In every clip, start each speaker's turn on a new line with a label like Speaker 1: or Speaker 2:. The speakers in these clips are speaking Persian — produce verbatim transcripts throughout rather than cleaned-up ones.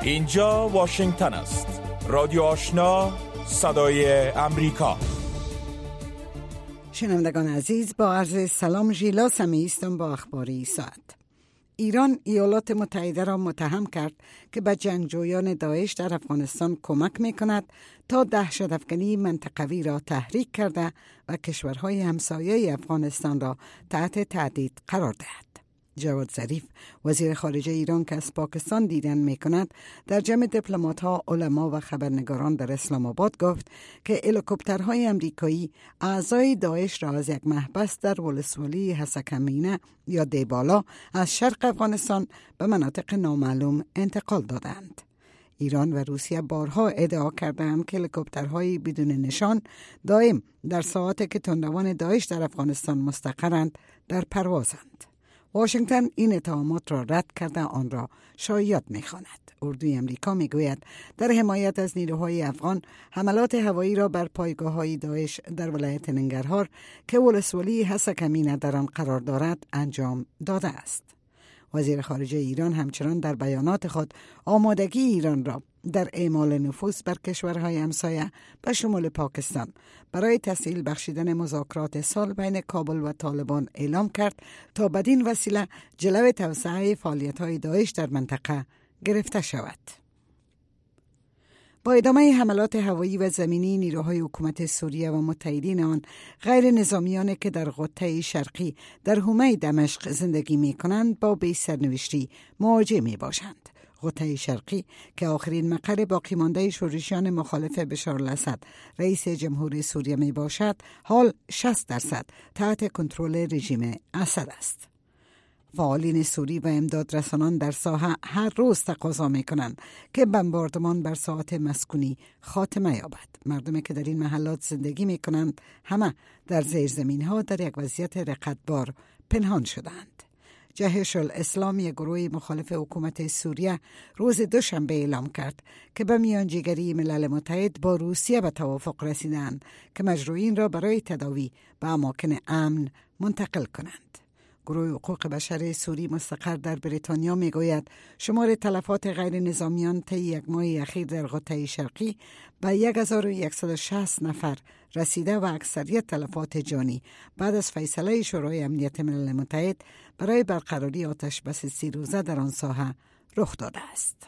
Speaker 1: اینجا واشنگتن است. رادیو آشنا، صدای امریکا.
Speaker 2: شنوندگان عزیز، با عرض سلام ژیلا سمی هستم با اخباری ساعت. ایران ایالات متحده را متهم کرد که به جنگجویان داعش در افغانستان کمک می کند تا دهشت‌افکنی منطقوی را تحریک کرده و کشورهای همسایه افغانستان را تحت تهدید قرار دهد. جواد ظریف وزیر خارجه ایران که از پاکستان دیدن می کند در جمع دیپلمات‌ها، علما و خبرنگاران در اسلام آباد گفت که هلیکوپترهای امریکایی اعضای داعش را از یک محبس در ولسوالی حسکمینه یا دیبالا از شرق افغانستان به مناطق نامعلوم انتقال دادند. ایران و روسیه بارها ادعا کردند که هلیکوپترهای بدون نشان دائم در ساعاتی که تندروان داعش در افغانستان مستقرند در پروازند. واشنگتن این اتهامات را رد کرده آن را شایعات می‌خواند. اردوی امریکا میگوید در حمایت از نیروهای افغان حملات هوایی را بر پایگاه‌های داعش در ولایت ننگرهار که ولسوالی حسکمینه در آن قرار دارد انجام داده است. وزیر خارجه ایران همچنان در بیانات خود آمادگی ایران را در اعمال نفوذ بر کشورهای همسایه به شمول پاکستان برای تسهیل بخشیدن مذاکرات صلح بین کابل و طالبان اعلام کرد تا بدین وسیله جلو توسعه فعالیت‌های داعش در منطقه گرفته شود. با ادامه حملات هوایی و زمینی، نیروهای حکومت سوریه و متحدین آن غیر نظامیانی که در قطعه شرقی در حومه دمشق زندگی می کنند با بی سرنوشتی مواجه می باشند. قطعه شرقی که آخرین مقر باقی مانده شورشیان مخالف بشار الاسد رئیس جمهوری سوریه می باشد، حال شصت درصد تحت کنترل رژیم اسد است. فعالین سوری و امدادرسانان در ساحه هر روز تقاضا می کنند که بمباردمان بر ساحات مسکونی خاتمه یابد. مردمی که در این محلات زندگی می کنند همه در زیرزمین ها در یک وضعیت رقتبار پنهان شدند. جهش الاسلام، یک گروه مخالف حکومت سوریه، روز دوشنبه اعلام کرد که به میانجیگری ملل متحد با روسیه به توافق رسیدند که مجروحین را برای تداوی به اماکن امن منتقل کنند. گروه حقوق بشر سوری مستقر در بریتانیا می گوید شمار تلفات غیر نظامیان طی یک ماه اخیر در قطعه شرقی به هزار و صد و شصت نفر رسیده و اکثریت تلفات جانی بعد از فیصله شورای امنیت ملل متحد برای برقراری آتش بس سی روزه در آن ساحه رخ داده است.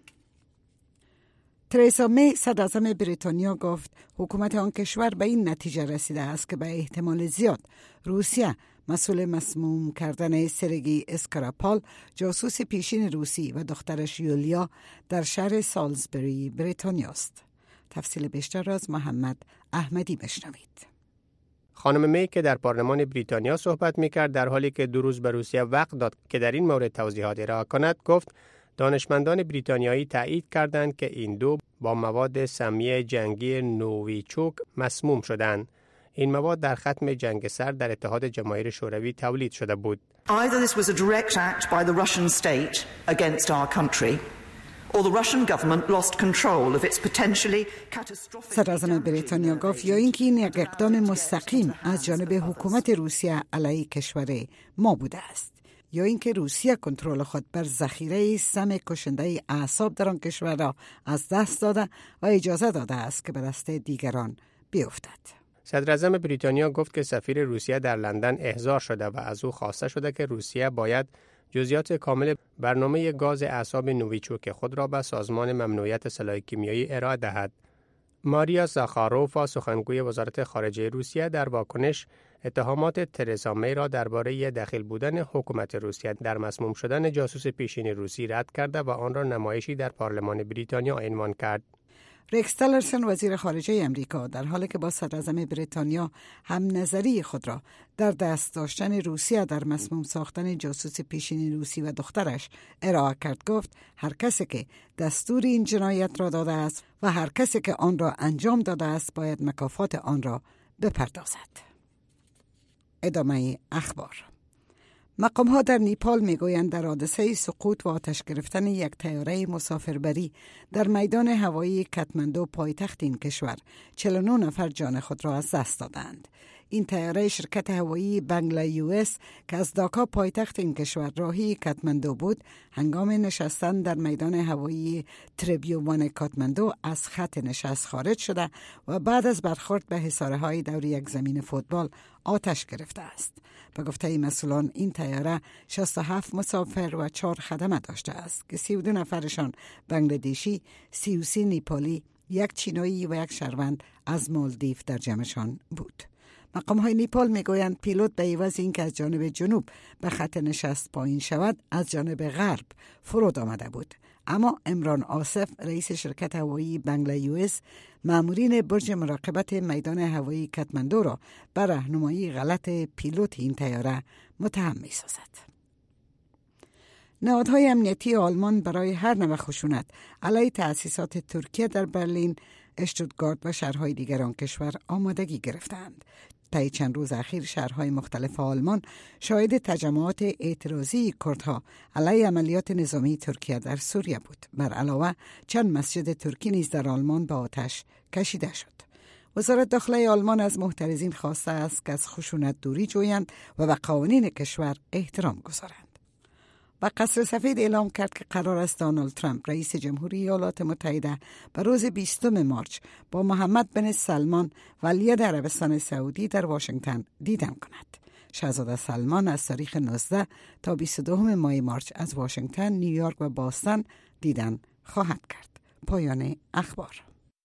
Speaker 2: ترزا می صدراعظم بریتانیا گفت حکومت آن کشور به این نتیجه رسیده است که به احتمال زیاد روسیه مسئول مسموم کردن سرگی اسکراپال، جاسوس پیشین روسی، و دخترش یولیا در شهر سالزبری بریتانیا است. تفصیل بیشتر را از محمد احمدی بشنوید.
Speaker 3: خانم می که در پارلمان بریتانیا صحبت می‌کرد در حالی که دو روز به روسیه وقت داد که در این مورد توضیحات ارائه کند، گفت دانشمندان بریتانیایی تایید کردند که این دو با مواد سمی جنگی نوویچوک مسموم شدند. این مواد در ختم جنگ سرد در اتحاد جماهیر شوروی تولید شده بود.
Speaker 4: Either this was a direct act by the Russian state against our country, or the Russian government lost control of its potentially catastrophic.
Speaker 2: صدراعظم بریتانیا گفت یا اینکه این یک اقدام مستقیم از جانب حکومت روسیه علیه کشور ما بوده است، یا اینکه روسیه کنترل خود بر ذخیره سم کشنده اعصاب در آن کشور را از دست داده و اجازه داده است که به دست دیگران بیفتد.
Speaker 3: صدراعظم بریتانیا گفت که سفیر روسیه در لندن احضار شده و از او خواسته شده که روسیه باید جزئیات کامل برنامه گاز اعصاب نوویچوک خود را به سازمان ممنوعیت سلاح کیمیایی ارائه دهد. ماریا زاخاروفا، سخنگوی وزارت خارجه روسیه، در واکنش اتهامات ترزا می را درباره دخیل بودن حکومت روسیه در مسموم شدن جاسوس پیشین روسی رد کرده و آن را نمایشی در پارلمان بریتانیا عنوان کرد.
Speaker 2: ریکس تیلرسون، وزیر خارجه امریکا، در حالی که با صدراعظم بریتانیا هم نظری خود را در دست داشتن روسیه در مسموم ساختن جاسوس پیشین روسی و دخترش ارائه کرد، گفت هر کسی که دستور این جنایت را داده است و هر کسی که آن را انجام داده است باید مکافات آن را بپردازد. ادامه اخبار. مقام ها در نیپال میگویند در حادثه سقوط و آتش گرفتن یک طیاره مسافربری در میدان هوایی کاتماندو پایتخت این کشور چهل و نه نفر جان خود را از دست دادند. این طیاره شرکت هوایی بنگلا یو اس که از داکا پایتخت این کشور راهی کاتماندو بود، هنگام نشستن در میدان هوایی تریبیوان کاتماندو از خط نشست خارج شده و بعد از برخورد به حصارهای دور یک زمین فوتبال آتش گرفته است. به گفته مسئولان این طیاره شصت و هفت مسافر و چهار خدمه داشته است که سی و دو نفرشان بنگلادشی، سی و سه نیپالی، یک چینایی و یک شهروند از مالدیو در جمعشان بود. مقام های نیپال می گویند پیلوت به عوض اینکه از جانب جنوب به خط نشست پایین شود از جانب غرب فرود آمده بود. اما عمران آصف رئیس شرکت هوایی بنگلا یو اس مامورین برج مراقبت میدان هوایی کاتماندو را بر راهنمایی غلط پیلوت این طیاره متهم می سازد. نهادهای امنیتی آلمان برای هر نوع خشونت علیه تأسیسات ترکیه در برلین، اشتوتگارت و شهرهای دیگر آن کشور آمادگی گرفتند. طی چند روز اخیر شهرهای مختلف آلمان شاهد تجمعات اعتراضی کردها علیه عملیات نظامی ترکیه در سوریه بود. بر علاوه چند مسجد ترکی نیز در آلمان به آتش کشیده شد. وزارت داخلی آلمان از محترضین خواسته است که از خشونت دوری جویند و به قوانین کشور احترام گذارند. و قصر سفید اعلام کرد که قرار است دونالد ترامپ رئیس جمهوری ایالات متحده به روز بیستم مارس با محمد بن سلمان ولی عربستان سعودی در واشنگتن دیدن کند. شاهزاده سلمان از تاریخ نوزده تا بیست و دو ماه مارس از واشنگتن، نیویورک و باستن دیدن خواهد کرد. پایان اخبار.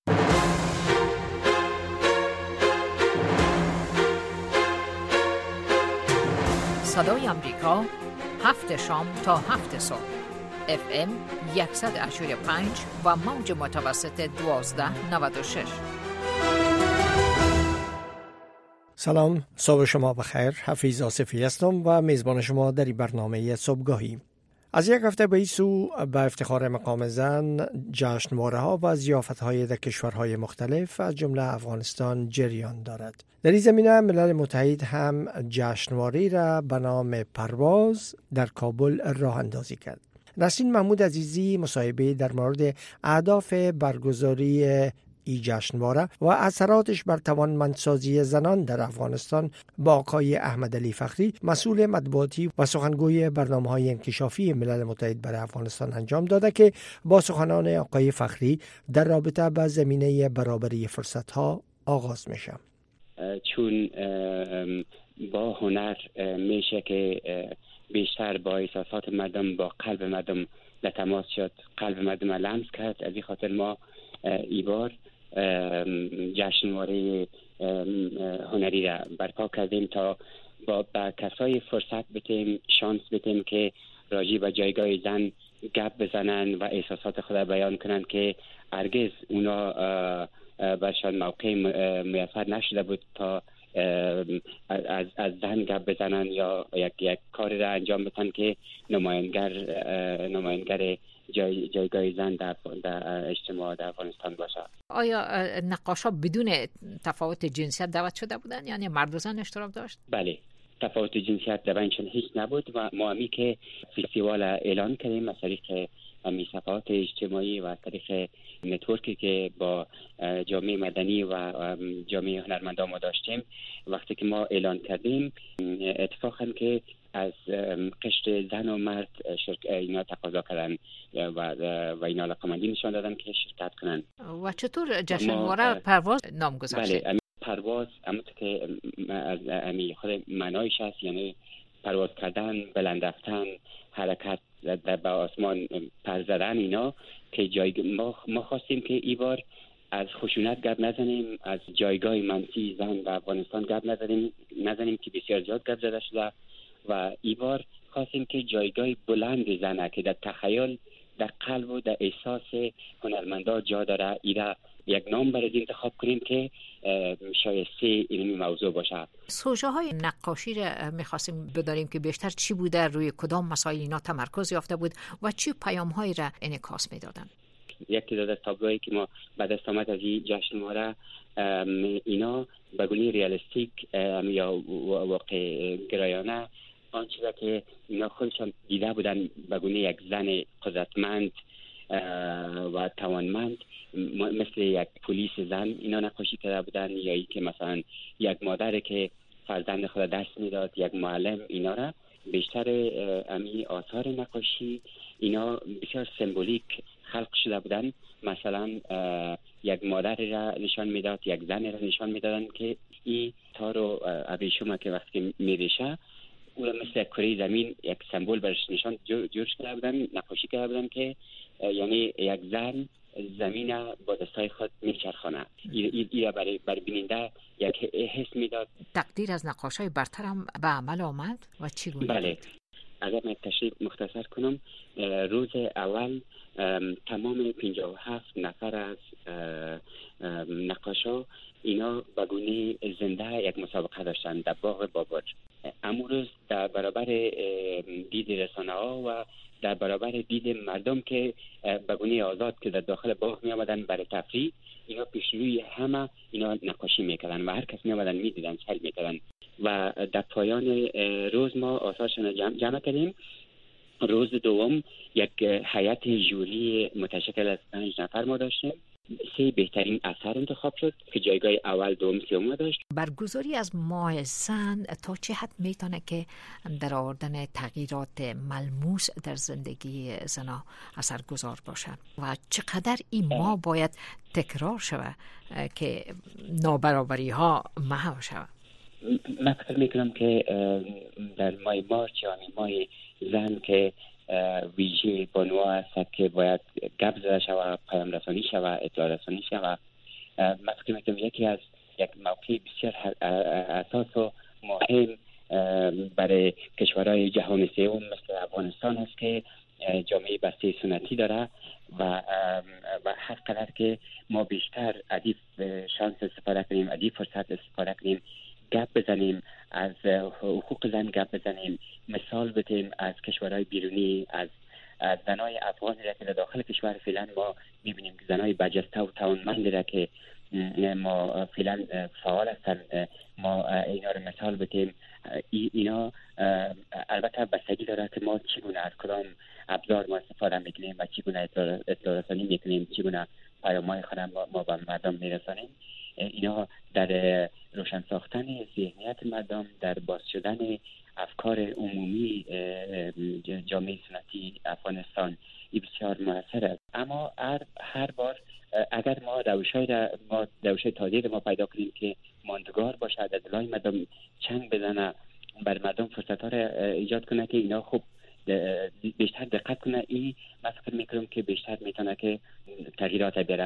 Speaker 5: صدای آمریکا، هفت شام تا هفت صبح، اف ام صد و هشتاد و پنج و موج متوسط دوازده نود و شش.
Speaker 6: سلام، صبح شما بخیر. حفیظ آصفی هستم و میزبان شما در این برنامه صبحگاهی. از یک هفته به این سو به افتخار مقام زن جشنواره ها و ضیافت های در کشورهای مختلف از جمله افغانستان جریان دارد. در این زمینه ملل متحد هم جشنواره را به نام پرواز در کابل راه اندازی کرد. نسرین محمود عزیزی مصاحبه در مورد اهداف برگزاری ای جشنواره و اثراتش بر توانمندسازی زنان در افغانستان با آقای احمد علی فخری، مسئول مطبوعاتی و سخنگوی برنامه‌های انکشافی ملل متحد برای افغانستان انجام داده که با سخنان آقای فخری در رابطه با زمینه برابری فرصت‌ها آغاز میشه.
Speaker 7: چون با هنر میشه که بیشتر با احساسات مردم، با قلب مردم در تماس شد، قلب مردم لمس کرد. از این خاطر ما ای بار جشنواره هنری را برپا کردیم تا با با کسای فرصت بدیم، شانس بدیم که راجع به جایگاه زن گپ بزنن و احساسات خود را بیان کنن که هرگز اونا برشان موقع میسر نشده بود تا از از زن گپ بزنن یا یک یک کاری را انجام بدن که نماینگر نماینگر جای جایگاه زن در در اجتماع در افغانستان باشه.
Speaker 5: آیا نقاشا بدون تفاوت جنسیت دعوت شده بودن؟ یعنی مرد و زن اشتراک داشت؟
Speaker 7: بله، تفاوت جنسیت در بینشان هیچ نبود و ما همی که فستیوال اعلان کردیم از طریق همی صفحات اجتماعی و از طریق نتورکی که با جامعه مدنی و جامعه هنرمندان ما داشتیم، وقتی که ما اعلان کردیم اتفاقا که از قشر زن و مرد شرک اینا تقاضا کردن و و اینا علاقه‌مندی نشان دادن که شرکت کنن.
Speaker 5: و چطور جشنواره پرواز نام گذاشتید؟
Speaker 7: بله، پرواز همونطور که از امی خود معنایش هست، یعنی پرواز کردن، بلند رفتن، حرکت در به آسمان پر زدن، اینا که جای ما ما خواستیم که این بار از خشونت گپ نزنیم، از جایگاه منفی زن در افغانستان گپ نزنیم نزنیم که بسیار زیاد گپ زده شده و این بار خواستیم که جایگاه بلند زنه که در تخیل، در قلب و در احساس هنرمندا جا داره، ایرا یک نام برای انتخاب کنیم که شایسته این موضوع باشه.
Speaker 5: سوژه های نقاشی را میخواستیم بدانیم که بیشتر چی بوده، روی کدام مسائل اینا تمرکز یافته بود و چی پیام هایی را انعکاس میدادن.
Speaker 7: یک تعداد از تابلوهایی که ما بعد از آمد از این جشنواره اینا به گونه ریالیستیک یا واقع گرایانه آن چیزی که اینا خودشان دیده بودن به گونه یک زن قدرتمند و توانمند مثل یک پلیس زن اینا نقاشی کرده بودن، یا ای که مثلا یک مادر که فرزند خود دست میداد، یک معلم. اینا را بیشتر امی آثار نقاشی اینا بسیار سمبولیک خلق شده بودن. مثلا یک مادر را نشان میداد، یک زن را نشان میدادن که این تارو ابریشم که وقتی میریشه او را مثل کره زمین یک سمبل برش نشان جور کرده بودن، نقاشی کرده بودن که یعنی یک زن زمین با دستای خود میچرخاند. این برای بر بیننده یک حس میداد.
Speaker 5: تقدیر از نقاشای برتر هم به عمل آمد و چی گوید؟
Speaker 7: بله، اگر من تشریح مختصر کنم، روز اول تمام پنجاه و هفت نفر از نقاشا اینا به گونه زنده یک مسابقه داشتن در باغ باباج. امروز در برابر دید رسانه ها و در برابر دید مردم که به گونه آزاد که در داخل باغ می آمدن برای تفریح، اینا پیش روی همه اینا نقاشی میکردن و هر کس می آمدن می دیدن، سر میکردن. و در پایان روز ما آثارشون جمع, جمع کردیم. روز دوم یک هیئت ژوری متشکل از پنج نفر ما داشتیم. سه بهترین اثر انتخاب شد که جایگاه اول، دوم، سوم داشت.
Speaker 5: برگزاری از ماه زن تا چه حد میتونه که در آوردن تغییرات ملموس در زندگی زنها اثرگذار باشد و چقدر این ماه باید تکرار شود که نابرابری ها محو شود؟
Speaker 7: من فکر میکنم که در ماه مارچ یا ماه زن که ویژه بانوا است که باید گپ زده شود، پیام رسانی شود، اطلاع رسانی شود. من فکر میکنم یکی از یک موقع بسیار اساس و مهم برای کشورهای جهان سوم مثل افغانستان است که جامعه بسته سنتی داره و و هر قدر که ما بیشتر ادیب شانس استفاده کنیم، ادیب فرصت استفاده کنیم، گپ بزنیم، از حقوق زن گپ بزنیم، مثال بدیم از کشورهای بیرونی، از از زنای افغانی را که در داخل کشور فعلا ما میبینیم که زنای برجسته و توانمند را که ما فعلا فعال هستن، ما اینا رو مثال بدیم. اینا البته بستگی داره که ما چگونه از کدام ابزار ما استفاده میکنیم و چگونه اطلاع رسانی میکنیم، چگونه پیام‌های خود ما به مردم میرسانیم. اینا در روشن ساختن ذهنیت مردم، در باز شدن افکار عمومی جامعه سنتی افغانستان این بسیار موثر است. اما هر هر بار اگر ما روش‌های ما روش‌های تازه‌ای ما پیدا کنیم که ماندگار باشه، در دلای مردم چنگ بزنه، بر مردم فرصت‌ها را ایجاد کنه که اینا خوب بیشتر دقت کنه، این من فکر می‌کنم که بیشتر میتونه که تغییرات بیاره.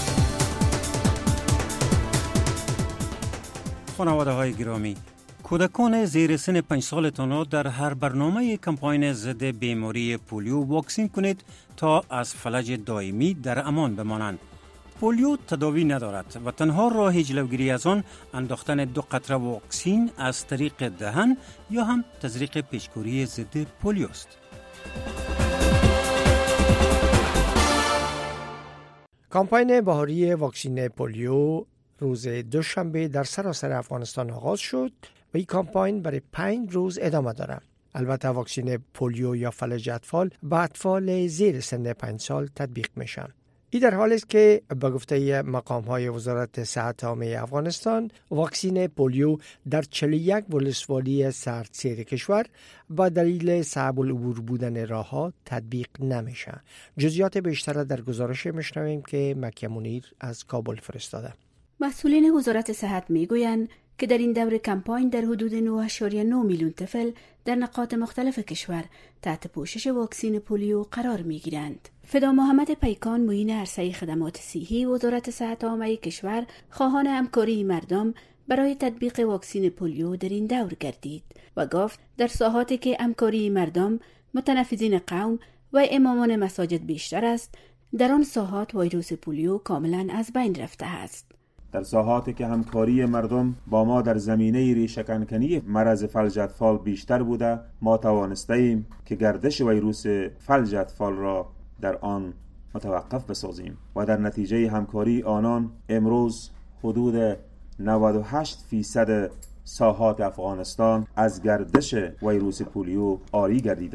Speaker 8: خانواده های گرامی، کودکان زیر سن پنج سالتان در هر برنامه کمپاین ضد بیماری پولیو واکسین کنید تا از فلج دائمی در امان بمانند. پولیو تداوی ندارد و تنها راه جلوگیری از آن انداختن دو قطره واکسین از طریق دهن یا هم تزریق پیشگیری ضد پولیو است.
Speaker 6: کمپاین بهاری واکسین پولیو روز دوشنبه در سراسر افغانستان آغاز شد و این کمپاین برای پنج روز ادامه دارد. البته واکسین پولیو یا فلج اطفال به اطفال زیر سن پنج سال تطبیق میشن. این در حالی است که به گفته مقام‌های وزارت صحت عامه افغانستان واکسین پولیو در چهل و یک ولسوالی سردسیر کشور با دلیل صعب العبور بودن راه‌ها تطبیق نمیشه. جزئیات بیشتر در گزارش میشنویم که مکه منیر از کابل فرستاده.
Speaker 9: مسئولین وزارت صحت میگویند که در این دور کمپاین در حدود نه و نه میلیون طفل در نقاط مختلف کشور تحت پوشش واکسین پولیو قرار میگیرند. فدا محمد پیکان، معین عرصه خدمات صحی وزارت صحت عامه کشور، خواهان همکاری مردم برای تطبیق واکسین پولیو در این دور گردید و گفت در ساحاتی که همکاری مردم، متنفذین قوم و امامان مساجد بیشتر است، در آن ساحات ویروس پولیو کاملا از بین رفته است.
Speaker 10: در ساحاتی که همکاری مردم با ما در زمینه ریشه‌کنکنی مرض فلج اطفال بیشتر بوده، ما توانسته ایم که گردش ویروس فلج اطفال را در آن متوقف بسازیم و در نتیجه همکاری آنان امروز حدود نود و هشت فیصد ساحات افغانستان از گردش ویروس پولیو عاری گردیده است.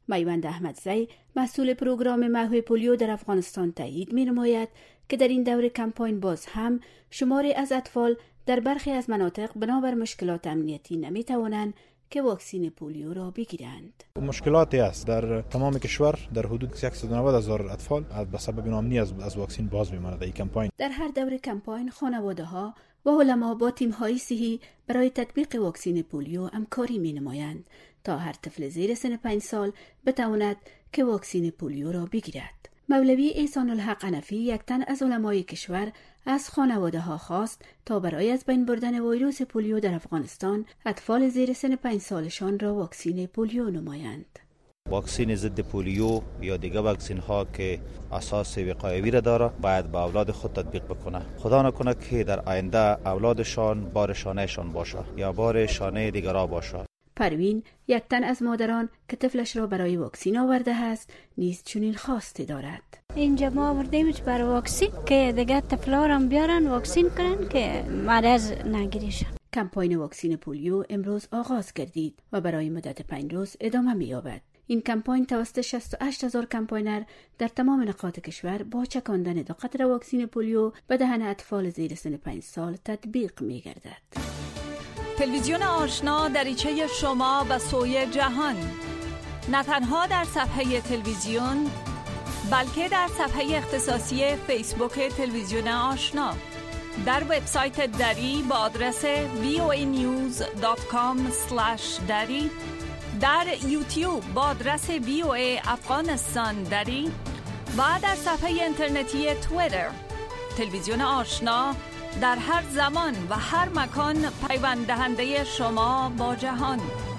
Speaker 9: میوند احمدزی مسئول پروگرام محو پولیو در افغانستان تایید می‌نماید که در این دور کمپاین باز هم شماری از اطفال در برخی از مناطق بنابر مشکلات امنیتی نمی‌توانند که واکسین پولیو را بگیرند.
Speaker 11: مشکلاتی است در تمام کشور، در حدود صد و نود هزار اطفال به سبب ناامنی از از واکسین باز می‌مانند. در این کمپاین
Speaker 9: در هر دور کمپاین خانواده‌ها و علما با تیم‌های صحی برای تطبیق واکسین پولیو همکاری می‌نمایند تا هر طفل زیر سن پنج سال بتواند که واکسین پولیو را بگیرد. مولوی احسان الحق حنفی، یک تن از علمای کشور، از خانواده‌ها خواست تا برای از بین بردن ویروس پولیو در افغانستان اطفال زیر سن پنج سالشان را واکسین پولیو نمایند.
Speaker 12: واکسین ضد پولیو یا دیگه واکسین ها که اساس وقایوی را داره باید با اولاد خود تطبیق بکنه. خدا نکنه که در آینده اولادشان بار شانهشان باشه یا بار شانه دیگران باشه.
Speaker 9: پروین، یک تن از مادران که طفلش را برای واکسین آورده است، نیز چنین خواسته دارد.
Speaker 13: اینجا ما آوردیمش برای واکسین که دیگه طفلا را بیارن واکسین کنن که مرض نگیریشن.
Speaker 9: کمپاین واکسین پولیو امروز آغاز گردید و برای مدت پنج روز ادامه می‌یابد. این کمپاین توسط شصت و هشت هزار کمپاینر در تمام نقاط کشور با چکاندن دو قطره واکسین پولیو به دهن اطفال زیر سن پنج سال تطبیق می‌گردد.
Speaker 14: تلویزیون آشنا دریچه شما و سوی جهان، نه تنها در صفحه تلویزیون بلکه در صفحه اختصاصی فیسبوک تلویزیون آشنا، در وبسایت دری با آدرس وی او ای نیوز دات کام اسلش دری، در یوتیوب با آدرس وی او ای افغانستان دری و در صفحه اینترنتی توییتر. تلویزیون آشنا در هر زمان و هر مکان پیوند دهنده شما با جهان.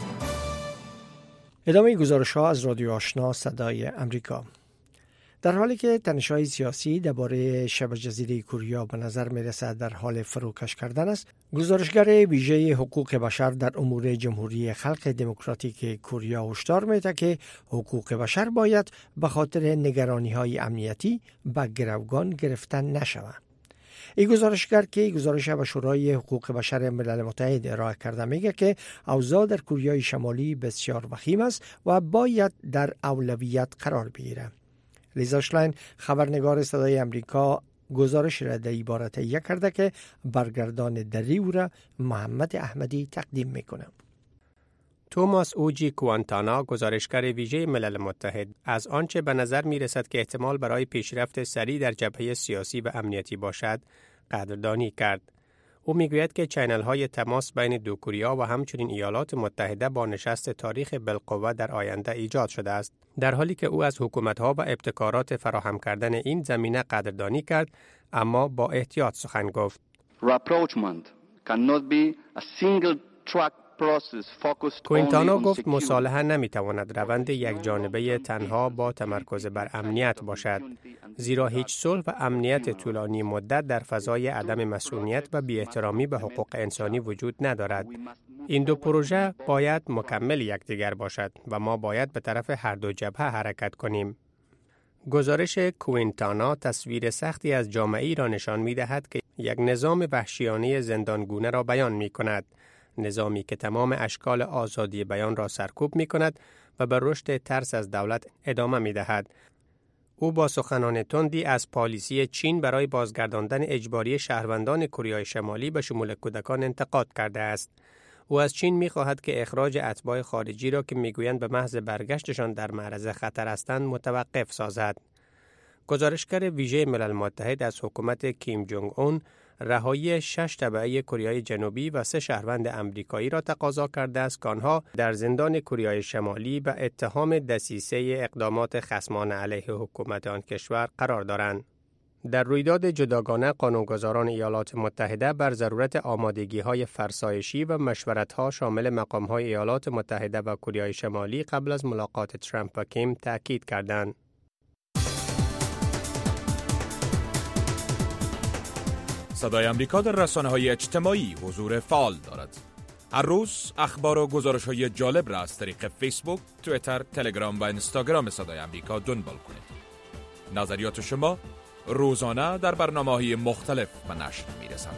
Speaker 6: ادامه گزارش‌ها از رادیو آشنا صدای امریکا. در حالی که تنش‌های سیاسی درباره شبه جزیره کوریا به نظر می‌رسد در حال فروکش کردن است، گزارشگر ویژه حقوق بشر در امور جمهوری خلق دموکراتیک کوریا هشدار می‌دهد که حقوق بشر باید به خاطر نگرانی‌های امنیتی به گروگان گرفتن نشود. این گزارشگر که گزارش به شورای حقوق بشر ملل متحد ارائه کرده میگه که اوضاع در کوریای شمالی بسیار وخیم است و باید در اولویت قرار بگیرد. لیزا شلاین، خبرنگار صدای امریکا، گزارش را در عبارت تهیه کرده که برگردان دری او را محمد احمدی تقدیم میکنه.
Speaker 3: توماس اوجی کوانتانا، گزارشگر ویژه ملل متحد، از آنچه به نظر می رسد که احتمال برای پیشرفت سریع در جبهه سیاسی و امنیتی باشد، قدردانی کرد. او می گوید که چینل های تماس بین دو کوریا و همچنین ایالات متحده با نشست تاریخ بالقوه در آینده ایجاد شده است. در حالی که او از حکومت ها و ابتکارات فراهم کردن این زمینه قدردانی کرد، اما با احتیاط سخن گفت.
Speaker 15: Rapprochement cannot be a single track.
Speaker 3: کوینتانا گفت مصالحه نمیتواند روند یک جانبه تنها با تمرکز بر امنیت باشد، زیرا هیچ صلح و امنیت طولانی مدت در فضای عدم مسئولیت و بی‌احترامی به حقوق انسانی وجود ندارد. این دو پروژه باید مکمل یکدیگر باشد و ما باید به طرف هر دو جبهه حرکت کنیم. گزارش کوینتانا تصویر سختی از جامعه‌ای را نشان می‌دهد که یک نظام وحشیانه زندانگونه را بیان می‌کند. نظامی که تمام اشکال آزادی بیان را سرکوب می کند و به رشد ترس از دولت ادامه می دهد. او با سخنان تندی از پالیسی چین برای بازگرداندن اجباری شهروندان کوریای شمالی به شمول کودکان انتقاد کرده است. او از چین می خواهد که اخراج اتباع خارجی را که می گویند به محض برگشتشان در معرض خطر هستند متوقف سازد. گزارشگر ویژه ملل متحد از حکومت کیم جونگ اون رهایی شش تبعه کوریای جنوبی و سه شهروند امریکایی را تقاضا کرده است که آنها در زندان کوریای شمالی به اتهام دسیسه اقدامات خصمانه علیه حکومت آن کشور قرار دارند. در رویداد جداگانه قانونگذاران ایالات متحده بر ضرورت آمادگی‌های فرسایشی و مشورت‌ها شامل مقام‌های ایالات متحده و کره شمالی قبل از ملاقات ترامپ و کیم تاکید کردند.
Speaker 1: صدای امریکا در رسانه‌های اجتماعی حضور فعال دارد. هر روز اخبار و گزارش‌های جالب را از طریق فیسبوک، توییتر، تلگرام و اینستاگرام صدای امریکا دنبال کنید. نظریات شما روزانه در برنامه‌های مختلف به نشر می‌رسند.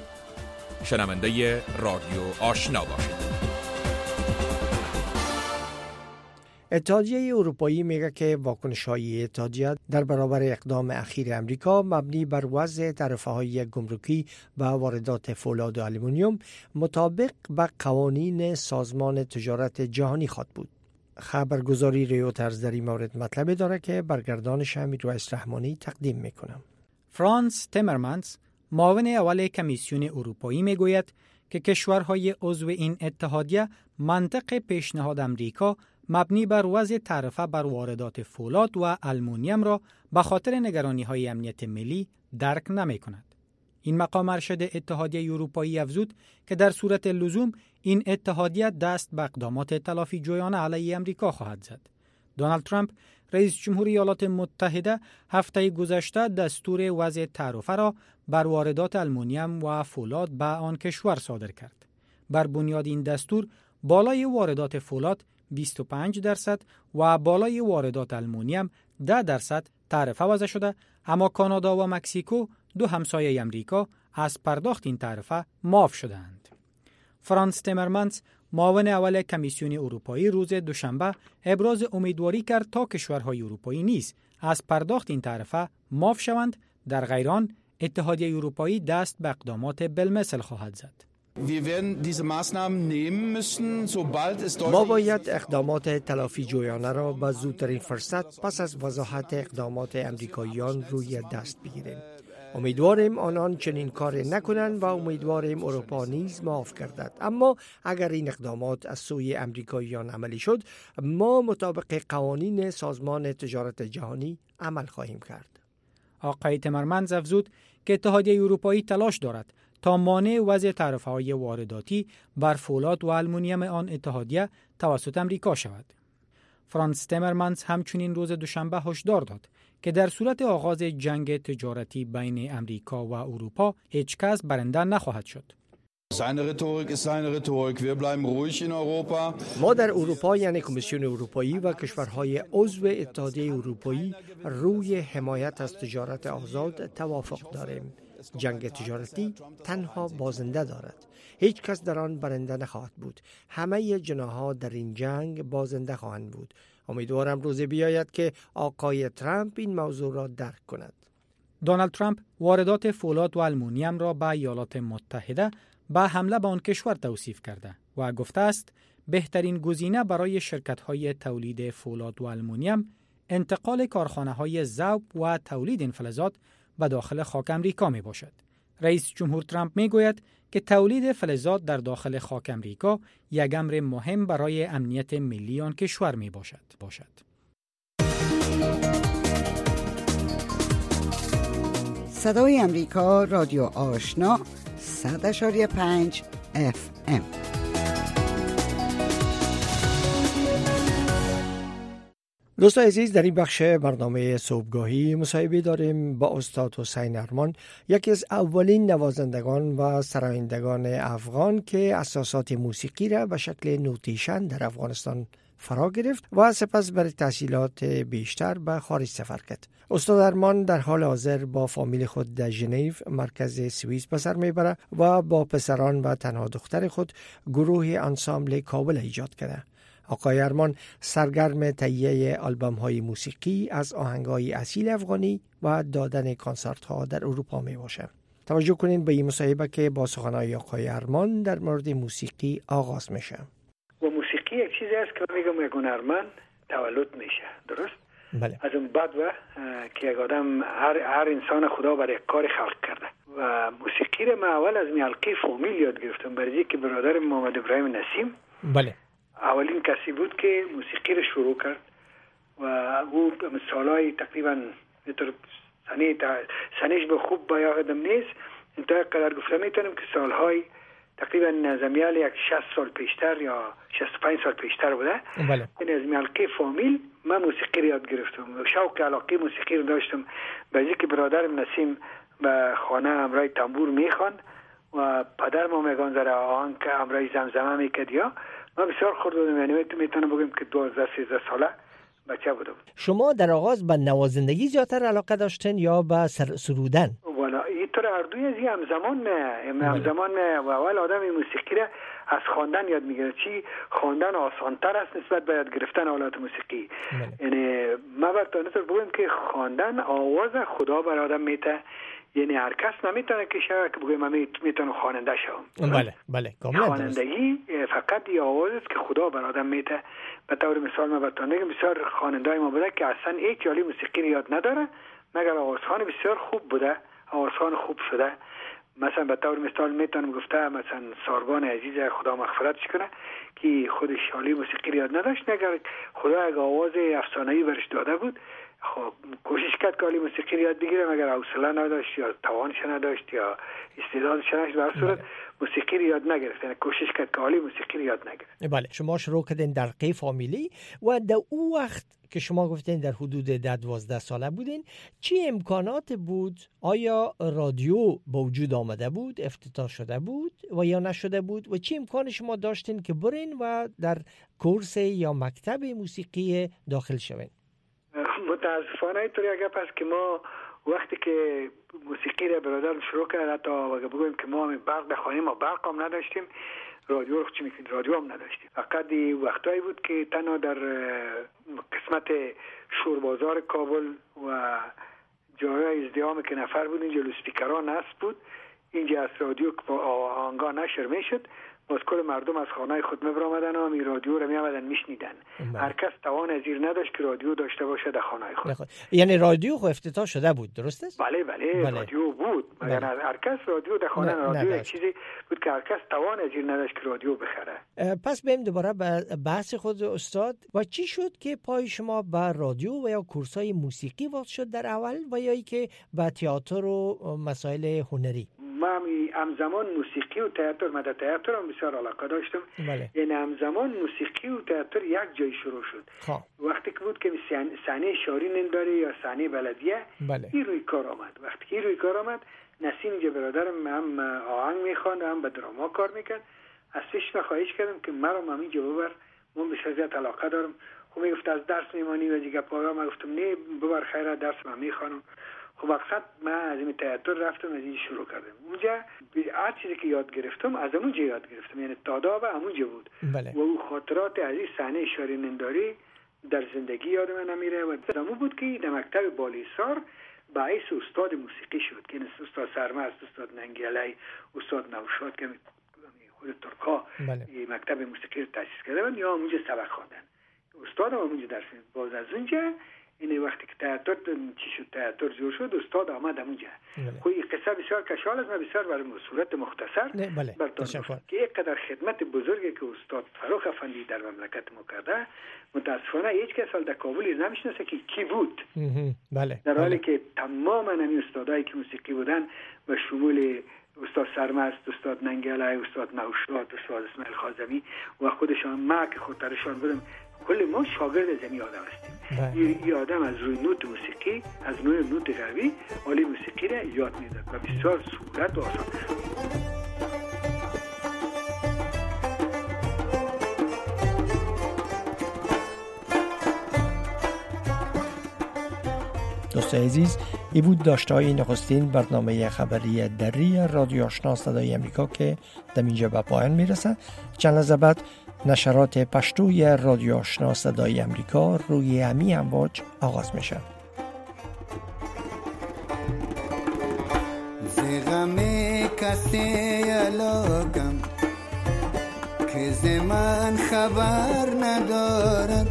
Speaker 1: شنونده رادیو آشنا باشید.
Speaker 6: اتحادیه اروپایی میگه که واکنش‌های اتحادیه در برابر اقدام اخیر امریکا مبنی بر وضع تعرفه‌های گمرکی و واردات فولاد و آلومینیوم مطابق با قوانین سازمان تجارت جهانی خواهد بود. خبرگزاری ریوترز در این مورد مطلبی داره که برگردانش امیرویس رحمانی تقدیم میکنم.
Speaker 16: فرانس تیمرمنز معاون اول کمیسیون اروپایی میگوید که کشورهای عضو این اتحادیه منطق پیشنهاد امریکا مبنی بر وضع تعرفه بر واردات فولاد و آلومینیوم را به خاطر نگرانی‌های امنیت ملی درک نمی‌کند. این مقام ارشد اتحادیه اروپایی افزود که در صورت لزوم این اتحادیه دست به اقدامات تلافی جویانه علیه امریکا خواهد زد. دونالد ترامپ رئیس جمهور ایالات متحده هفته گذشته دستور وضع تعرفه را بر واردات آلومینیوم و فولاد به آن کشور صادر کرد. بر بنیاد این دستور بالای واردات فولاد بیست و پنج درصد و بالای واردات آلومینیوم ده درصد تعرفه وضع شده، اما کانادا و مکزیکو دو همسایه امریکا از پرداخت این تعرفه معاف شدند. فرانس تیمرمنز معاون اول کمیسیون اروپایی روز دوشنبه ابراز امیدواری کرد تا کشورهای اروپایی نیز از پرداخت این تعرفه معاف شوند، در غیر آن اتحادیه اروپایی دست به اقدامات بالمثل خواهد زد.
Speaker 6: ما باید اقدامات تلافی جویانه را به زودترین فرصت پس از وضاحت اقدامات امریکاییان روی دست بگیریم. امیدواریم آنان چنین کار نکنند و امیدواریم اروپا نیز معاف گردد. اما اگر این اقدامات از سوی امریکاییان عملی شد، ما مطابق قوانین سازمان تجارت جهانی عمل خواهیم کرد.
Speaker 16: آقای تیمرمنز افزود که اتحادیه اروپایی تلاش دارد تا مانع وضع تعرفه‌های وارداتی بر فولاد و آلومینیوم آن اتحادیه توسط امریکا شود. فرانس تیمرمنز همچنین روز دوشنبه هشدار داد که در صورت آغاز جنگ تجارتی بین امریکا و اروپا هیچ کس برنده نخواهد شد.
Speaker 6: ما در اروپا یعنی کمیسیون اروپایی و کشورهای عضو اتحادیه اروپایی روی حمایت از تجارت آزاد توافق داریم. جنگ تجارتی تنها بازنده دارد. هیچ کس در آن برنده نخواهد بود. همه جناح‌ها در این جنگ بازنده خواهند بود. امیدوارم روزی بیاید که آقای ترامپ این موضوع را درک کند.
Speaker 16: دونالد ترامپ واردات فولاد و آلومینیوم را به ایالات متحده به حمله به آن کشور توصیف کرده و گفته است بهترین گزینه برای شرکت‌های تولید فولاد و آلومینیوم انتقال کارخانه‌های ذوب و تولید این فلزات به داخل خاک امریکا می باشد. رئیس جمهور ترامپ می گوید که تولید فلزات در داخل خاک امریکا یک امر مهم برای امنیت ملی آن کشور می باشد. باشد.
Speaker 2: صدای امریکا رادیو آشنا صد و پنج اف ام.
Speaker 6: دوستان عزیز، در این بخش برنامه صبحگاهی مصاحبه داریم با استاد حسین ارمان، یکی از اولین نوازندگان و سرایندگان افغان که اساسات موسیقی را به شکل نوتیشن در افغانستان فرا گرفت و سپس برای تحصیلات بیشتر به خارج سفر کرد. استاد ارمان در حال حاضر با فامیل خود در ژنو مرکز سوئیس به سر میبره و با پسران و تنها دختر خود گروه انسامبل کابل ایجاد کرده. آقای ارمان سرگرم تهیه آلبوم های موسیقی از آهنگ های اصیل افغانی و دادن کنسرت ها در اروپا می باشه. توجه کنین به این مصاحبه که با سخنهای آقای ارمان در مورد موسیقی آغاز میشه.
Speaker 17: و موسیقی یک چیزی است که میگم یک هنرمند تولد میشه، درست؟
Speaker 6: بله.
Speaker 17: از اون بعد و که یک آدم هر هر انسان خدا برای کار خلق کرده و موسیقی رو من اول از میالقی فامیل یاد گرفتم، برای که برادر محمد ابراهیم نسیم
Speaker 6: بله
Speaker 17: اولین کسی بود که موسیقی رو شروع کرد و او سالهای تقریبا سنه سنش به خوب با یادم نیست، انتهای قدر گفتم میتونم که سالهای تقریبا نظمیال یک شصت سال پیشتر یا شصت و پنج سال پیشتر بوده.
Speaker 6: بله.
Speaker 17: این از میالقی فامیل من موسیقی رو یاد گرفتم و شوق علاقه موسیقی رو داشتم، برای که برادرم نسیم به خانه امرای تنبور میخوان و پدر ما میگن زره آهنگ که امرای زمزمه میکرد یا من بسیار خورد بودم، یعنی میتونم بگم که دوازده سیزده ساله بچه بودم.
Speaker 6: شما در آغاز به نوازندگی زیادتر علاقه داشتین یا به سرودن؟
Speaker 17: والا اینطور بسیار اردوی از این همزمان نه همزمان نه و اول آدم این موسیقی را از خواندن یاد میگیره. چی خواندن آسانتر است نسبت به یاد گرفتن آلات موسیقی. یعنی ما برتانتر بگویم که خواندن آواز خدا بر آدم میته، یعنی هر کس نمیتونه که شاید که بگویم من میتونم خواننده شوم.
Speaker 6: بله بله کاملا.
Speaker 17: خوانندگی فقط یه آواز است که خدا بر آدم میته. به طور مثال ما برتون میگم بسیار خواننده‌های ما بوده که اصلا یک جالی موسیقی رو یاد نداره مگر آوازخوان بسیار خوب بوده، آوازخوان خوب شده. مثلا به طور مثال میتونم گفته مثلا ساربان عزیز خدا مغفرتش کنه که خودش شالی موسیقی رو یاد نداشت، مگر خدا یک آواز افسانه‌ای برش داده بود. خب کوشش کرد که عالی موسیقی یاد بگیره مگر حوصله نداشت یا توانش نداشت یا استعدادش نداشت، در صورت موسیقی یاد نگرفت. یعنی کوشش کرد که عالی موسیقی یاد نگرفت.
Speaker 6: بله شما شروع کردین در قی فامیلی و در اون وقت که شما گفتین در حدود ده دوازده ساله بودین، چی امکانات بود؟ آیا رادیو با وجود آمده بود، افتتاح شده بود و یا نشده بود و چی امکان شما داشتین که برین و در کورس یا مکتب موسیقی داخل شوین؟
Speaker 17: متاسفانه اینطوری اگه پس که ما وقتی که موسیقی را برادرم شروع کرد، حتی اگه بگویم که ما هم برق در خانه ما برق هم نداشتیم، رادیو رو چی میکنیم رادیو هم نداشتیم. فقط وقتایی بود که تنها در قسمت شوربازار کابل و جای ازدحامی که نفر بود اینجا لوسپیکرها نصب بود، اینجا از رادیو آنگاه نشر میشد، باز کل مردم از خانه خود میبرامدن و این رادیو رو میامدن میشنیدن. هر کس توان ازیر نداشت که رادیو داشته باشه در خانه خود.
Speaker 6: یعنی رادیو خو افتتاح شده بود، درست است؟
Speaker 17: بله بله, بله. رادیو بود مگر بله. هر کس رادیو در خانه رادیو یک چیزی بود که هر کس توان ازیر نداشت که رادیو بخره.
Speaker 6: پس بریم دوباره به بحث خود استاد. و چی شد که پای شما به رادیو و یا کورسای موسیقی وصل شد در اول و یا ای که به تئاتر و مسائل هنری؟
Speaker 17: من همزمان موسیقی و تئاتر، من در تئاتر هم بسیار علاقه داشتم.
Speaker 6: بله.
Speaker 17: یعنی همزمان موسیقی و تئاتر یک جای شروع شد.
Speaker 6: خواه.
Speaker 17: وقتی که بود که صحنه شاری ننداری یا صحنه بلدیه،
Speaker 6: بله.
Speaker 17: این روی کار آمد. وقتی که روی کار آمد، نسیم اینجا برادرم هم آهنگ میخواند هم به دراما کار میکرد. از پیش خواهش کردم که مرا هم اینجا ببر، من به شدت علاقه دارم. خب میگفت از درس میمانی و دیگه پایا. من گفتم نه ببر خیره، درس من میخوانم. خب وقت من از این تئاتر رفتم، از این شروع کردم. اونجا هر چیزی که یاد گرفتم از اونجا یاد گرفتم، یعنی تاداب همونجا بود.
Speaker 6: بله.
Speaker 17: و اون خاطرات از این صحنه شاری ننداری در زندگی یادم نمیره. و دمو بود که در مکتب بالیسار باعث استاد موسیقی شد که استاد سرمست، استاد ننگیالی، استاد نوشاد که خود ترکا
Speaker 6: بله.
Speaker 17: مکتب موسیقی رو تأسیس کردن یا اونجا سبق خواندن. استادم اونجا درس باز از اونجا این وقتی که تئاتر چی شد، تئاتر جور شد، استاد آمد اونجا. خب این قصه بسیار کشال است، من بسیار برای صورت مختصر براتون که یک قدر خدمت بزرگی که استاد فروخ افندی در مملکت ما کرده، متاسفانه هیچ کس حال در کابل نمیشناسه که کی بود.
Speaker 6: بله.
Speaker 17: در حالی که تمام این استادایی که موسیقی بودن و شمول استاد سرمست، استاد ننگیالی، استاد نوشاد، استاد اسماعیل خازمی و خودشان ما که خودترشان بودم، کل ما شاگرد زمین آدم هستیم. این آدم از روی نوت موسیقی، از نوع نوت غربی عالی موسیقی را یاد میداد و بسیار سهولت و آسان.
Speaker 6: دوستان عزیز، ای بود داشته‌های نخستین برنامه خبری دری رادیو آشنا صدای امریکا که در اینجا به پایان میرسه. چند لحظه بعد نشرات پشتوی رادیو آشنا صدای امریکا روی همی امواج آغاز میشه.
Speaker 18: زغم کسی علاقم که زمان خبر ندارد،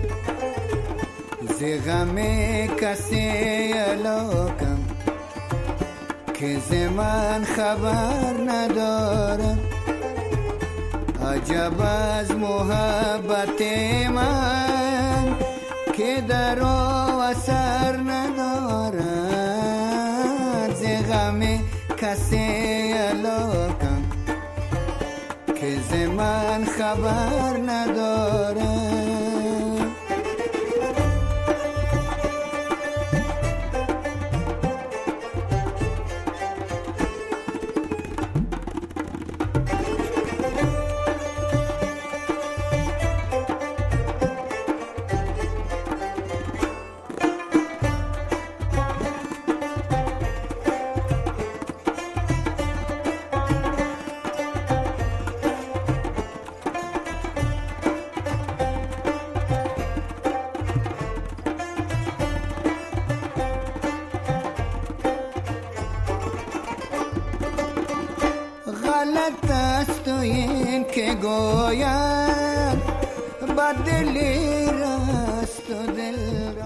Speaker 18: زغم کسی علاقم که زمان خبر ندارد، عجب از محبت من که در او اثر ندارد، زغم کسی علاقم که زمان خبر ندارد. حق است و این که گویم با دلی راست و دل را